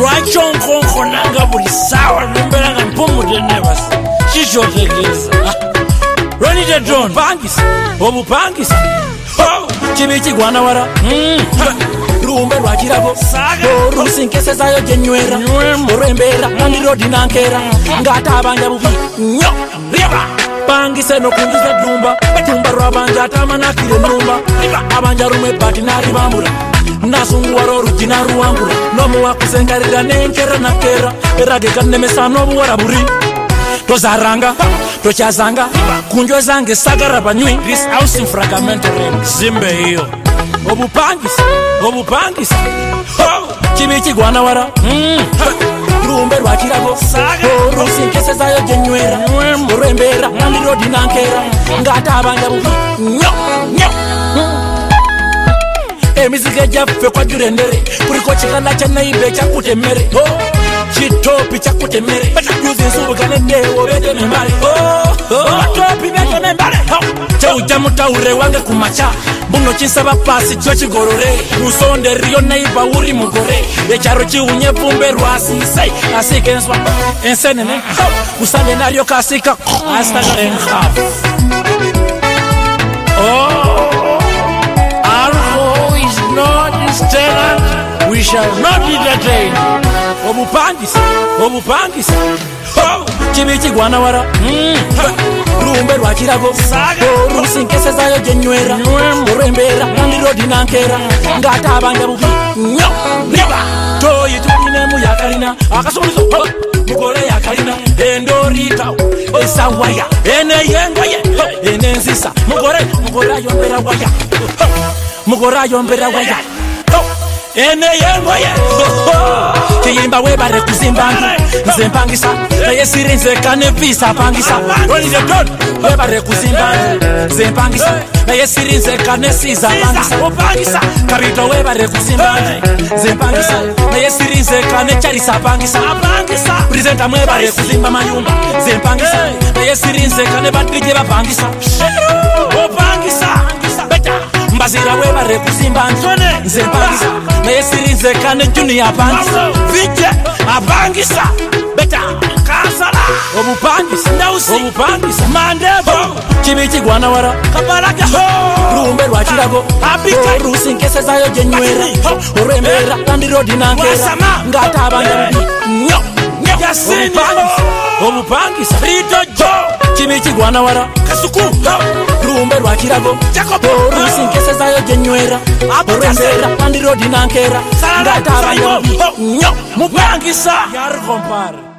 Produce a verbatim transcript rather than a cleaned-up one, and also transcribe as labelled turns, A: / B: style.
A: Rachon konkonanga buri sawa Numbelanga mpumu denevas Shisho tegeza Ronnie the drone Pangis Obu pangis Chibichi guana wara Rumbe rwakirago Rusinkese zayo jenywera Orembera Nandiro dinankera Ngata abanja bubi Nyo Riba Pangise no kungiza dumba Tumba rwabanja tamana kire numba Abanja rume pati na ribambura Nasungu waro rujina ruangura Nomu wakusengarira nenkera nakera Erage kanemesa nobu waraburi Tozaranga, tochazanga Kunjo zange sagara banyui This house in fragmento ring Zimbe hiyo Obu pangis, obu pangis Chibichi guana wara Rumbe rwakirago Rusinkese zayo jenywera Orembera Nandiro dinankera Ngata abanja bubi Nyo, nyo Emizige jaffe kwa jurendere Kuriko chikana chana ibe chakute mere Chitopi chakute mere Yuzi nsubu kanende wobete membare Chitopi bete membare Chauja mutaure wange kumacha Buno chinsaba pasi chochi gorore Usonde rio naiba uri mugore Echaro chi unye pumbe ruasi Say, asike nswa Ensenene Usande nario kasika Astaga enhaf Oh Not this tenant, we shall not be detained. Obu pangis, obu pangis. Oh, chibichi guana wara. Rumbe rwakirago. Rusinkese zayo jenywera. Orembera, Nandiro dinankera. Ngata abanja bubi. Nyo, niba. Toyi tubine mu yakarina. Akasumulizo. Mugore yakarina. Endorita. Esa waya. Ene yengoye. Ene nsisa. Mugore, mugore ayombera waya. Mugora yombera waya Ene yengoye Kiyimba webare kuzimbangu Nzempangisa Naye sirinze kane visa pangisa Rolling the gun Webare kuzimbangu Nzempangisa Naye sirinze kane sisa pangisa Opangisa Kabito webare kuzimbangu Nzempangisa Naye sirinze kane charisa pangisa Apangisa Presenta mwebare kuzimba mayumba Nzempangisa Naye sirinze kane batrije bapangisa Opangisa Beta Mbazira webare kuzimba Ntone Nzempangisa Naye sirinze kane junior apangisa Vije apangisa Beta Kasala Obu pangisa Ndausi Obu pangisa Mandebo Chibichi guana wara Kapalaga Rumbe rwakirago Abika Rusinkese zayo jenywera Orembera Nandiro dinankera Ngata abanja bubi Nyo Nyo Obu pangisa Obu pangisa Rito Jo Chibichi guana wara Kasuku Rumbe rwakirago Rusinkese zayo jenywera Orembera Nandiro dinankera Ngata abanja bubi Nyo Mupangisa Yar compare